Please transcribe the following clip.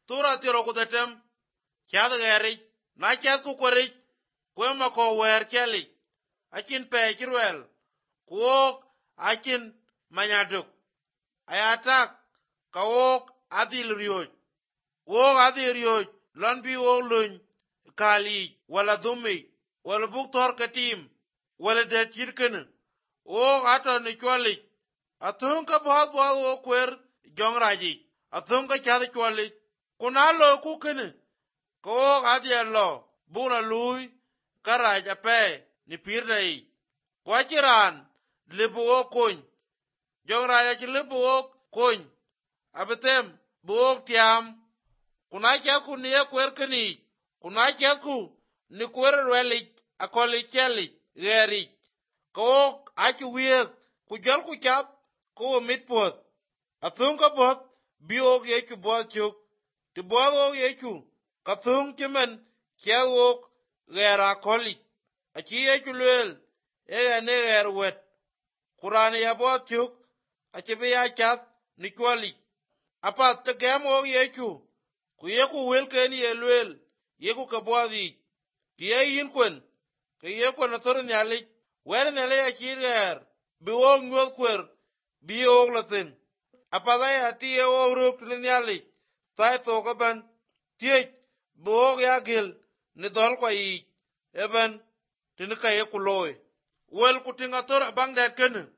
tura tiro kudetem chad geri na chad ku korich kwema ko wer cheli akin pe kirwel kuok akin manyaduk ayatak kawok adil rioj wok adil rioj lon bi wok luny kali wala dhumi wala buk tor katim wala det chirkene wok ato ni chwali athun ka both wok kwer jong raji athun ka chad chwali kuna lo kukene ko wok adil lo buna lui karaj ape ni pirdai kwa chiran libu wok kuny jong raja chi libu wok kuny abetem buok tiam kuna chaku ni kwer keni kuna chaku ni kwer rweli akoli cheli geri ko achu wiek ku jol ku chap ko mit pot athung ka pot biok yechu bot chuk ti bot yechu ka thung chimen chewok gera koli achi yechu lwel ne ger wet kurani ya bot chuk achi bi ya chat ni kwali apat te gemo yechu ku yeku wel ken ye lwel yeku ka bodi ti yin kwen ke yeku na tor nyali wer ne le chirer bi wong nyol kwer bi og latin apada ya ti og rup ni nyali tai to ka ban ti bo ya gel ni dol ko yi eben tin ka yeku loy wel ku tinga tor bang det ken